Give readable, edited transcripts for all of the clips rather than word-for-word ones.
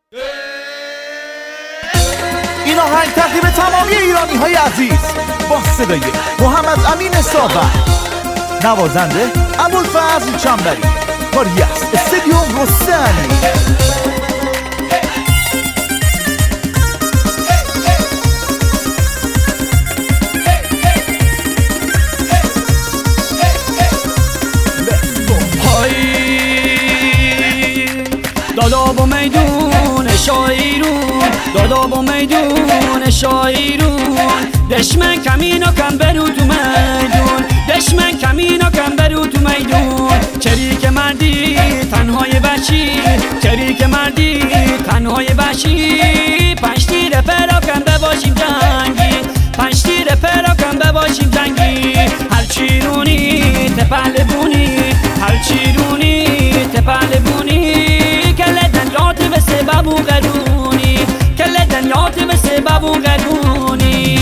این آهنگ تقدیم تمامی ایرانی های عزیز با صدای محمد امین ساور، نوازنده ابوالفضل چنبری، کاری از استودیو رستمی. دادا با میدون شایرون، دادا با میدون شایرون، دشمن کمینو کم برو تو میدون، دشمن کمینو کم برو تو میدون. چریک مردی تنهای بچی، چریک مردی تنهای بچی، پنج تیر پراکن بباشیم جنگی، پنج تیر پراکن بباشیم جنگی. هر چیرونی تپل بونی، هر چیرونی تپل بونی، بابو قدونی کل دنیات مثل بابو قدونی.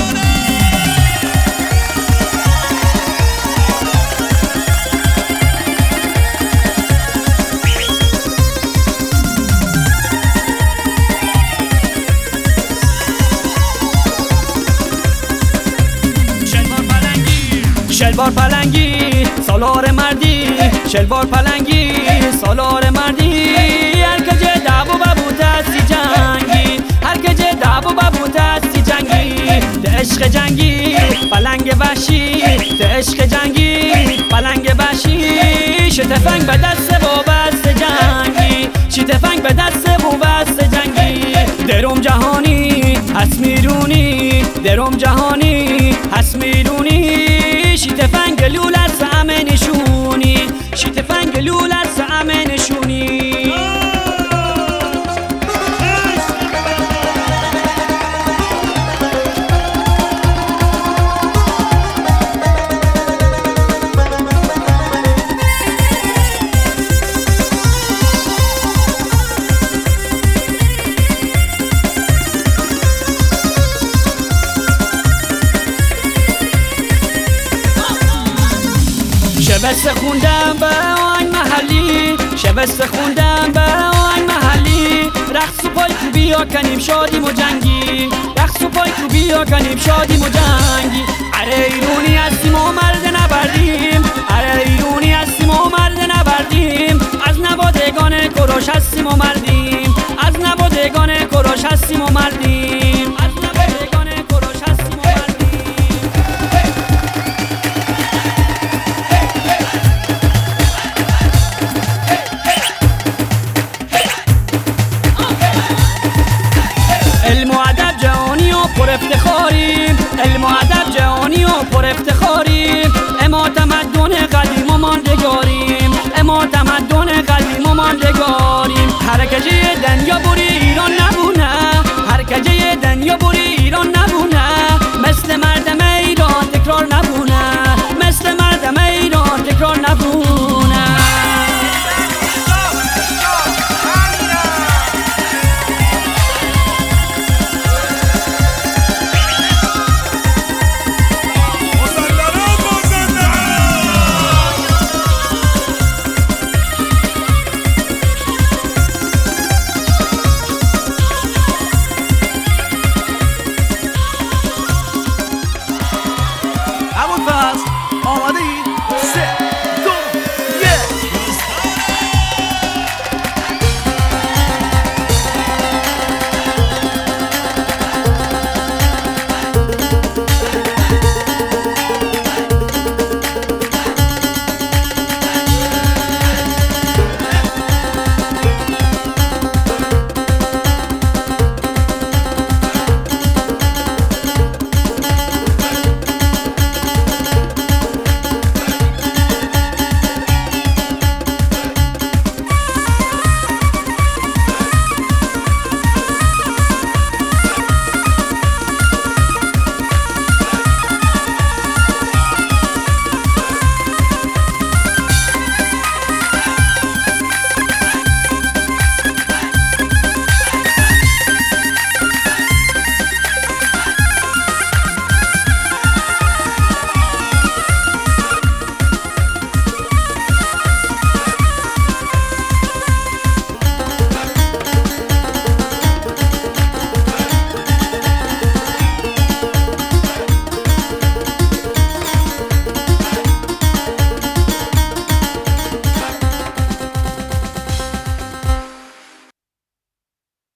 شلوار پلنگی سالار مردی، شلوار پلنگی سالار مردی. هر کجا دعوا بابو دستی جنگی، هر کجا دعوا بابو دستی جنگی. ده عشق جنگی پلنگ وحشی، ده عشق جنگی پلنگ وحشی. شتفنگ به دست و بست جنگی، شتفنگ به دست و بست جنگی. درم جهانی هست میرونی، درم جهانی هست میرونی. شتفنگ لولت سعمه نشونی، شتفنگ لولت سعمه نشونی. شبست خوندم به آن محلی، شبست خوندم به آن محلی. رقص و پای کوبی ها کنیم شادیم و جنگی، رقص و پای کوبی ها کنیم شادیم و جنگی. اره ایرونی هستیم و مرد نبردیم، اره ایرونی هستیم و مرد نبردیم. از نوادگان کروش هستیم و مردیم، از نوادگان کروش هستیم و مردیم، از نوادگان کروش هستیم و مردیم. علم و ادب جهانی و پر افتخاریم، علم و ادب جهانی و پر افتخاریم. اما تمدن قدیم و ماندگاریم، اما تمدن قدیم و ماندگاریم. هر کجای دنیا